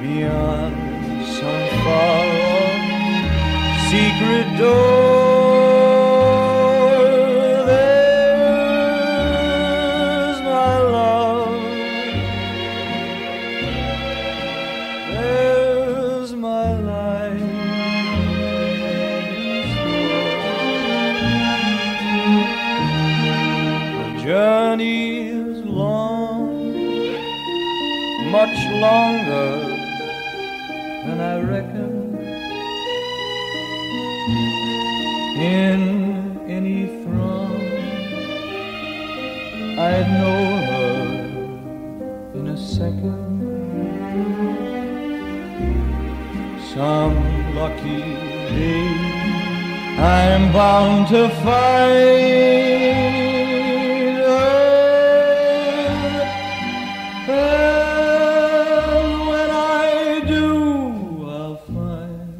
beyond some far-off secret door. There's my love, there's my life. The journey is long, much longer than I reckon. In any throng, I'd know her in a second. Some lucky day I'm bound to find her. And when I do, I'll find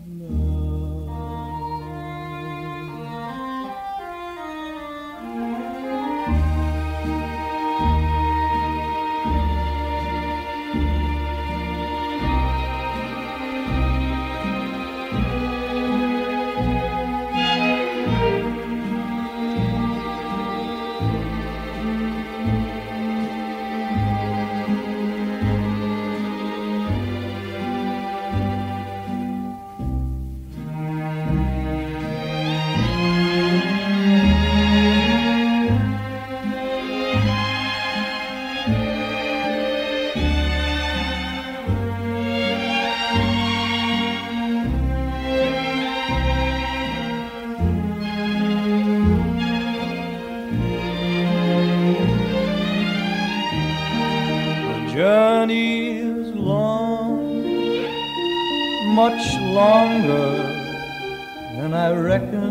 journey is long, much longer than I reckon.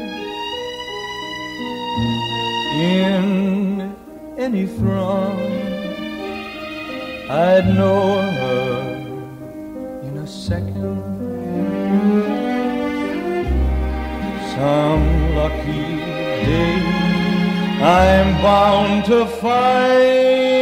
In any throng, I'd know her in a second. Some lucky day I'm bound to find